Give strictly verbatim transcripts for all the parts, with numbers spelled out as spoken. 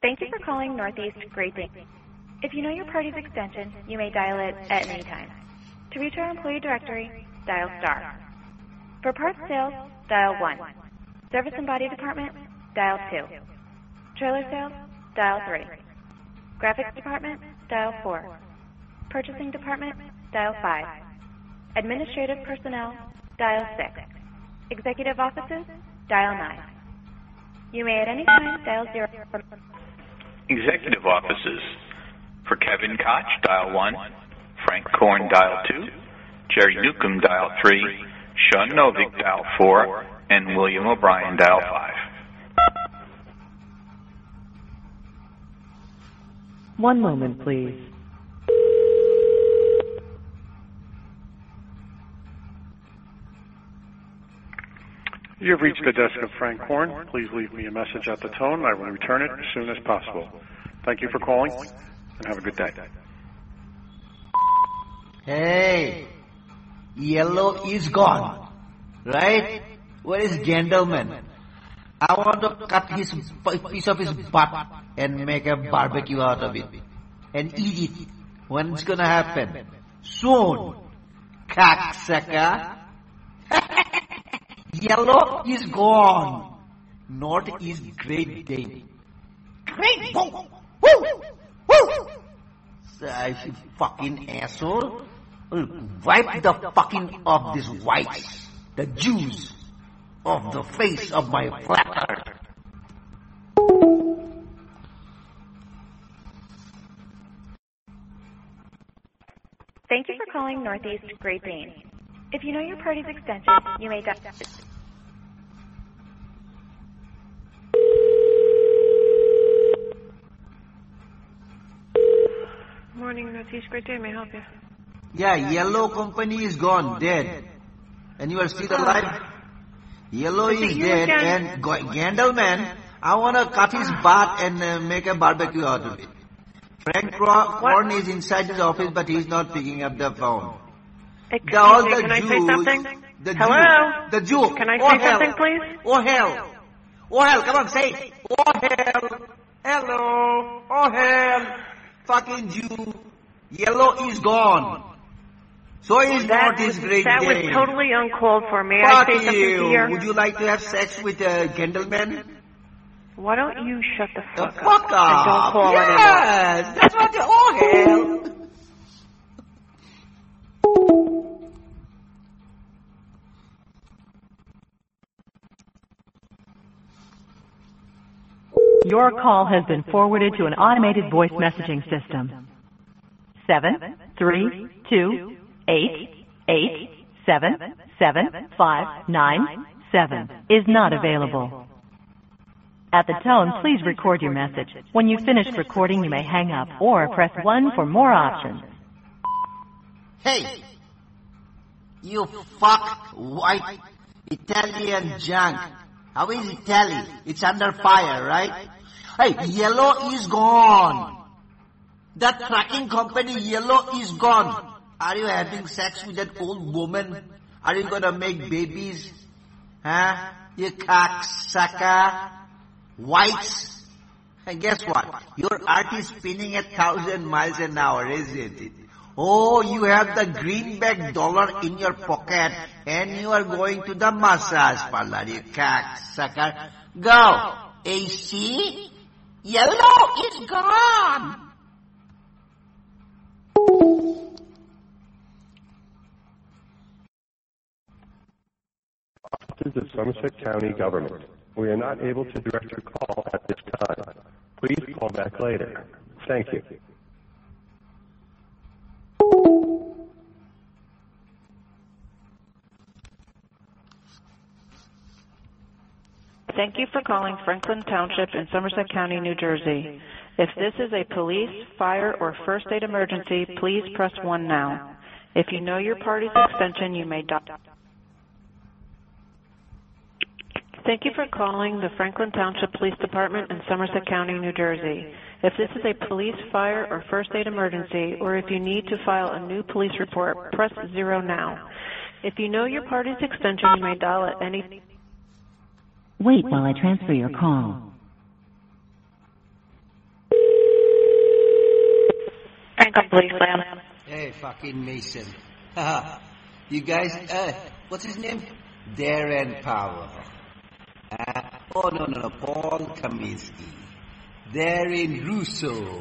Thank you for calling Northeast Great Dane. If you know your party's extension, you may dial it at any time. To reach our employee directory, dial star. For parts sales, dial one. Service and body department, dial two. Trailer sales, dial three. Graphics department, dial four. Purchasing department, dial five. Administrative personnel, dial six. Executive offices, dial nine. You may at any time dial zero. Executive offices. For Kevin Koch, dial one. Frank Korn, dial two. Jerry Newcomb, dial three. Sean Novick, dial four. And William O'Brien, dial five. One moment, please. You have reached the desk of Frank Korn. Please leave me a message at the tone. I will return it as soon as possible. Thank you for calling, and have a good day. Hey, yellow is gone, right? Where is gentleman? I want to cut his piece of his butt and make a barbecue out of it and eat it. When it's gonna happen? Soon, cocksucker. Yellow is gone. North is Great Dane. Great Dane. Woo! Woo! Such fucking asshole. Wipe the fucking of this whites, the Jews, off the face of my flat earth. Thank you for calling Northeast Great Dane. If you know your party's extension, you may dial. Morning, Northeast Great Dane. May I help you? Yeah, yellow company is gone, dead. And you are still alive? Yellow is, is dead, again? And Gandalman, I want to cut his butt and uh, make a barbecue out of it. Frank Korn is inside his office, but he's not picking up the phone. Excuse the, all me, the can Jews, I say something? The Hello? Jew, the Jew. Can I oh, say hell. something, please? Oh, hell. Oh, hell, come on, say it. Oh, hell. Hello. Oh, hell. Fucking Jew. Yellow is gone. So is that Northeast was, Great That Dane. was totally uncalled for. May Fuck I say something you. here? Would you like to have sex with a Gentleman? Why don't you shut the fuck the up? Fuck up. And don't call yes, anymore. that's what the oh hell. Your call has been forwarded to an automated voice messaging system. Seven, three, two, eight, eight, seven, seven, five, nine, seven is not available. At the tone, please record your message. When you've finished recording, you may hang up or press one for more options. Hey, you fuck white Italian junk. How is Italy? It's under fire, right? Hey, yellow is gone. That trucking company, yellow is gone. Are you having sex with that old woman? Are you gonna make babies? Huh? You cocksucker. Whites. And guess what? Your earth is spinning at thousand miles an hour, isn't it? Oh, you have the greenback dollar in your pocket and you are going to the massage parlor, you cocksucker. Go. A C? Yellow is gone. Offices of Somerset County Government. We are not able to direct your call at this time. Please call back later. Thank you. Thank you for calling Franklin Township in Somerset County, New Jersey. If this is a police, fire, or first aid emergency, please press one now. If you know your party's extension, you may dial. Thank you for calling the Franklin Township Police Department in Somerset County, New Jersey. If this is a police, fire, or first aid emergency, or if you need to file a new police report, press zero now. If you know your party's extension, you may dial at any... Wait while I transfer your call. Franklin Police Lab. Hey, fucking Mason. You guys, uh, what's his name? Darren Powell. Uh, oh, no, no, no, Paul Kaminsky. Darren Russo.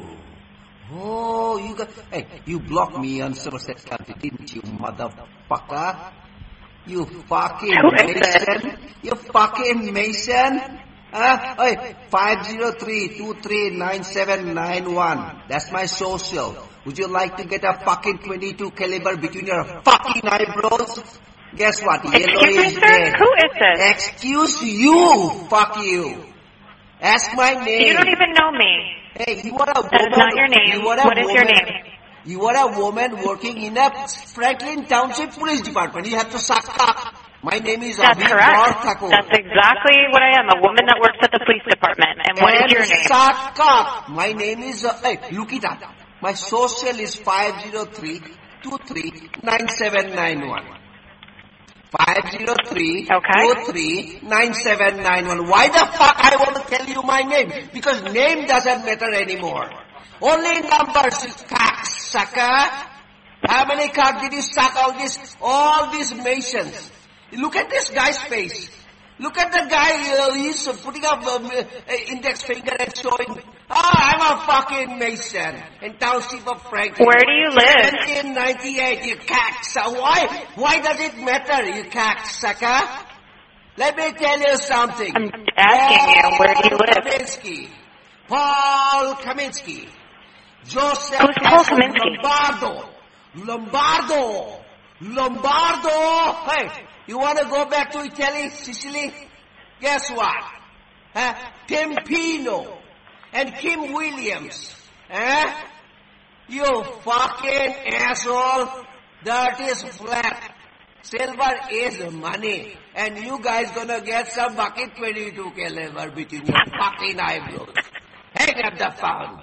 Oh, you got, hey, you blocked me on Somerset County, didn't you, motherfucker? You fucking Mason. You fucking Mason. Uh, hey, five zero three, two three nine seven nine one. That's my social. Would you like to get a fucking twenty-two caliber between your fucking eyebrows? Guess what? Yellow Excuse me, is sir? dead. Who is this? Excuse you. Fuck you. Ask my name. You don't even know me. Hey, you are a woman. That is not your name. You are a What is woman, your name? You are a woman working in a Franklin Township Police Department. You have to suck up. My name is That's Abhi correct. Thakur. That's exactly what I am, a woman that works at the police department. And what and is your name? Suck up. My name is, uh, hey, look it up. My social is five zero three, two three nine seven nine one. five zero three, two three nine seven nine one. Why the fuck I want to tell you my name? Because name doesn't matter anymore. Only numbers, you cocksucker. How many cock did you suck all this, all these Masons? Look at this guy's face. Look at the guy, uh, he's putting up um, uh, index finger and showing, ah, I'm a fucking Mason in Township of Franklin. Where do you live? nineteen ninety-eight, you cocksucker. Why, why does it matter, you cocksucker? Let me tell you something. I'm asking you, where do you live? Kaminsky. Paul Kaminsky. Joseph Who's Paul S. Kaminsky? Lombardo. Lombardo. Lombardo. Hey, you want to go back to Italy, Sicily? Guess what? Huh? Tim Pino and Kim Williams. Huh? You fucking asshole. Dirt is flat. Silver is money. And you guys gonna get some bucket twenty-two caliber between your fucking eyebrows. Hang up the phone.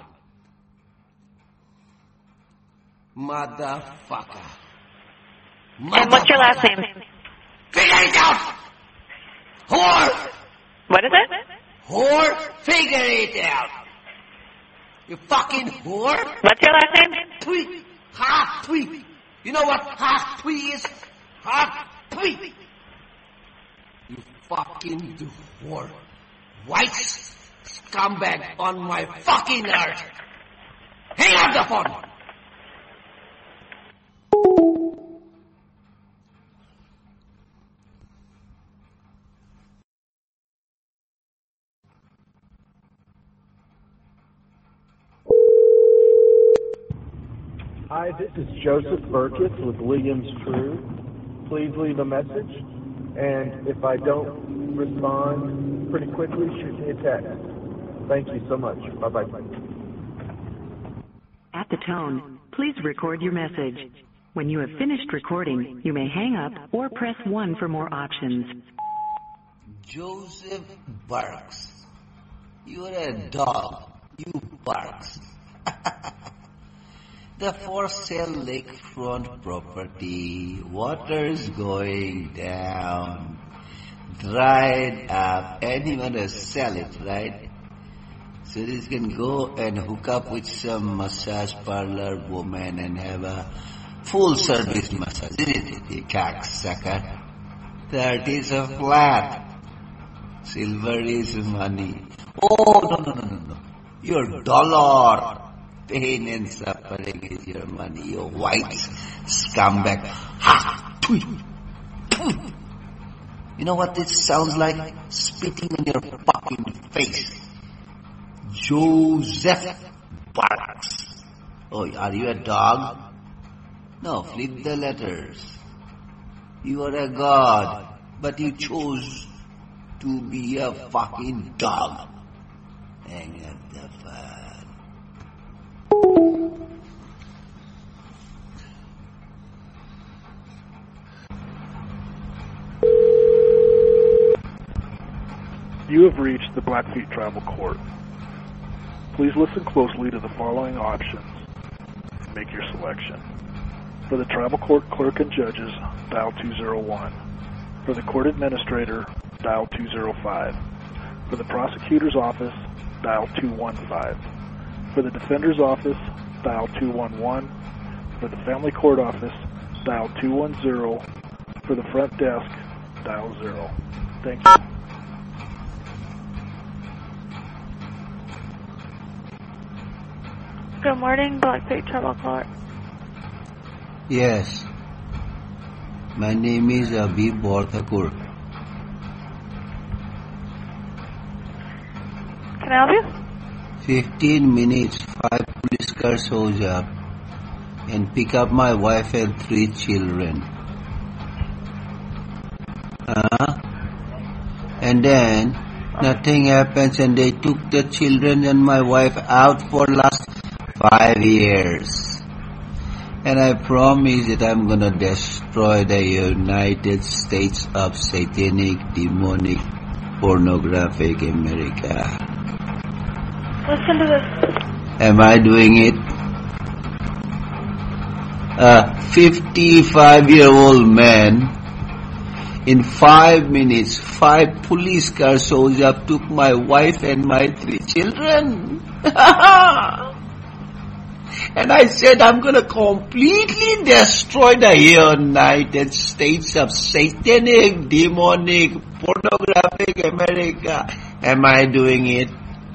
Motherfucker. And what's your last name? Figure it out! Whore! What is it? Whore? Figure it out! You fucking whore! What's your last name? Tweet! Ha! Tweet! You know what ha tweet is? Ha tweet! You fucking whore! White scumbag on my fucking earth! Hang up the phone! Hi, this is Joseph Burkett with Williams Crew. Please leave a message, and if I don't respond pretty quickly, shoot me a text. Thank you so much. Bye-bye. At the tone, please record your message. When you have finished recording, you may hang up or press one for more options. Joseph Barks. You're a dog. You barks. The for sale lakefront property, water's going down, dried up, and you want to sell it, right? So this can go and hook up with some massage parlor woman and have a full service massage, isn't it, you cocksucker? That is a flat. Silver is money. Oh, no, no, no, no, no. Your dollar. Pain and suffering is your money, you white scumbag. Ha! Tweet! Tweet! You know what this sounds like? Spitting on your fucking face. Joseph Barks. Oh, are you a dog? No, flip the letters. You are a god, but you chose to be a fucking dog. Hang up the phone. You have reached the Blackfeet Tribal Court. Please listen closely to the following options and make your selection. For the Tribal Court Clerk and Judges, dial two zero one. For the Court Administrator, dial two zero five. For the Prosecutor's Office, dial two one five. For the Defender's Office, dial two one one. For the family court office, dial two one zero. For the front desk, dial zero. Thank you. Good morning, Blackfeet Tribal Court. Yes. My name is Abhi Borthakur. Can I help you? Fifteen minutes, five police cars shows up and pick up my wife and three children. Uh, and then nothing happens and they took the children and my wife out for last five years. And I promise that I'm gonna destroy the United States of satanic, demonic, pornographic America. Listen to this. Am I doing it? A fifty-five-year-old man, in five minutes, five police cars shows up, took my wife and my three children. And I said, I'm going to completely destroy the United States of satanic, demonic, pornographic America. Am I doing it?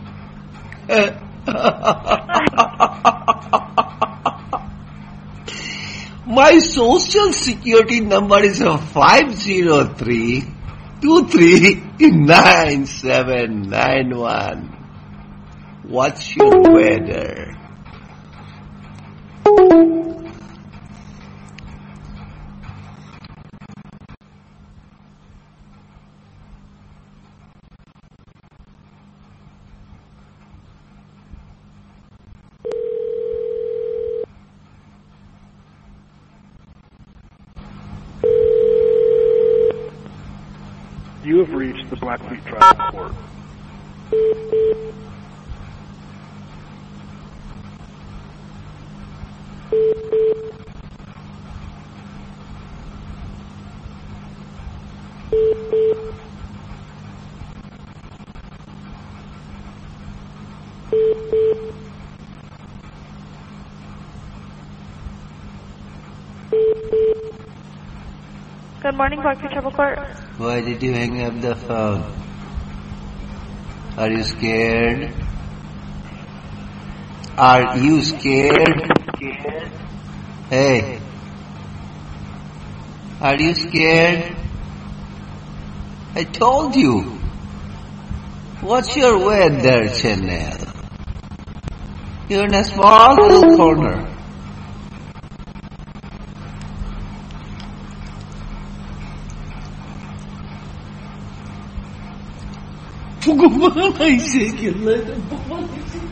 My social security number is five zero three, two three nine seven nine one. What's your weather? You have reached the Blackfeet Tribal Court. Good morning, Blackfeet Tribal Court. Why did you hang up the phone? Are you scared? Are you scared? Hey. Are you scared? I told you. What's your weather, Chanel? You're in a small little corner. Pagumana, I say,